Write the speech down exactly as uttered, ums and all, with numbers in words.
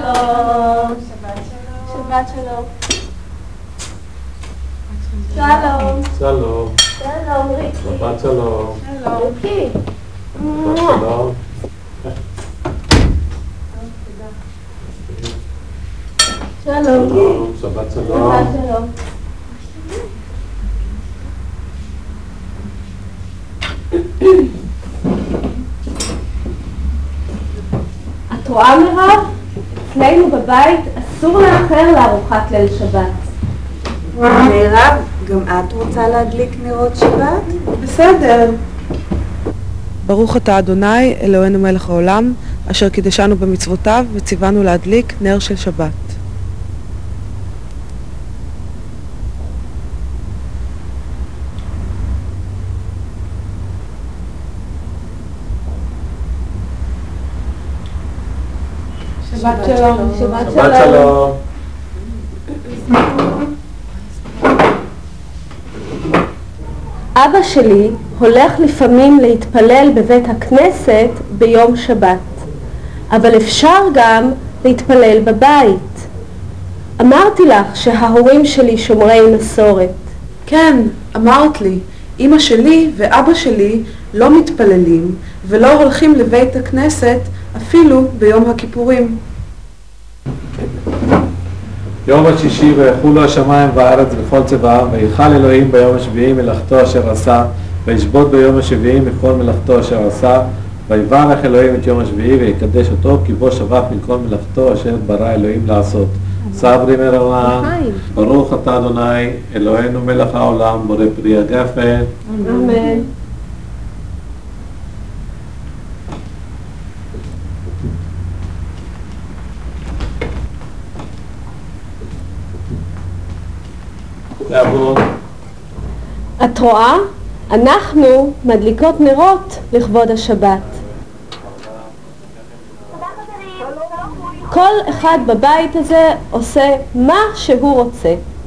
שלום. שבת שלום. שלום. שלום. שלום, ריקי. שבת שלום. שלום. ריקי. שבת שלום. שלום. שבת שבת שלום. שלום. את רואה מירב? אצלנו בבית אסור לאחר לארוחת ליל שבת. מירב, גם את רוצה להדליק נרות שבת? בסדר. ברוך אתה אדוני אלוהינו מלך העולם אשר קידשנו במצוותיו וציוונו להדליק נר של שבת. שבת שלום. שבת שבת שלום. אבא שלי הולך לפעמים להתפלל בבית הכנסת ביום שבת, אבל אפשר גם להתפלל בבית. אמרתי לך שההורים שלי שומרי מסורת. כן, אמרת לי, אמא שלי ואבא שלי לא מתפללים ולא הולכים לבית הכנסת אפילו ביום הכיפורים. יום השישי ויחולו השמיים והארץ וכל צבאם, ויחל אלוהים ביום השביעי מלאכתו אשר עשה, וישבות ביום השביעי מכל מלאכתו אשר עשה, ויברך אלוהים את יום השביעי ויקדש אותו, כי בו שבח מכל מלאכתו אשר ברא אלוהים לעשות. סברי מרמן, ברוך אתה אדוני אלוהינו מלך העולם, בורא פרי הגפן. אמן. לעבוד. את רואה? אנחנו מדליקות נרות לכבוד השבת. כל אחד בבית הזה עושה מה שהוא רוצה.